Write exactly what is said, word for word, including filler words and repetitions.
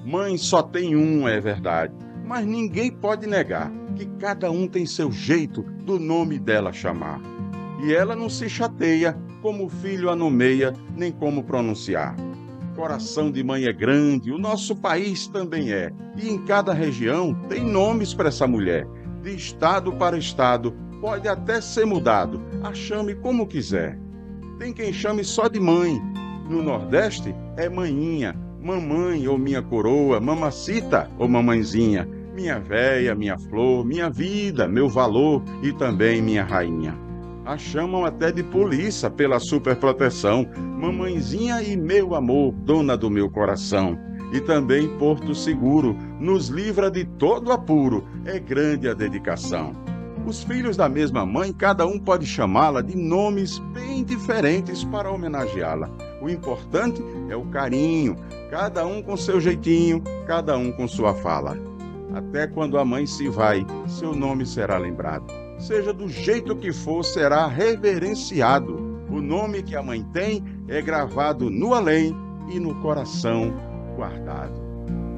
Mãe só tem um, é verdade, mas ninguém pode negar que cada um tem seu jeito do nome dela chamar. E ela não se chateia como o filho a nomeia, nem como pronunciar. Coração de mãe é grande, o nosso país também é, e em cada região tem nomes para essa mulher. De estado para estado, pode até ser mudado, a chame como quiser. Tem quem chame só de mãe. No Nordeste é maninha, mamãe ou minha coroa, mamacita ou mamãezinha, minha véia, minha flor, minha vida, meu valor e também minha rainha. A chamam até de polícia pela superproteção, mamãezinha e meu amor, dona do meu coração. E também Porto Seguro, nos livra de todo apuro, é grande a dedicação. Os filhos da mesma mãe, cada um pode chamá-la de nomes bem diferentes para homenageá-la. O importante é o carinho, cada um com seu jeitinho, cada um com sua fala. Até quando a mãe se vai, seu nome será lembrado. Seja do jeito que for, será reverenciado. O nome que a mãe tem é gravado no além e no coração guardado.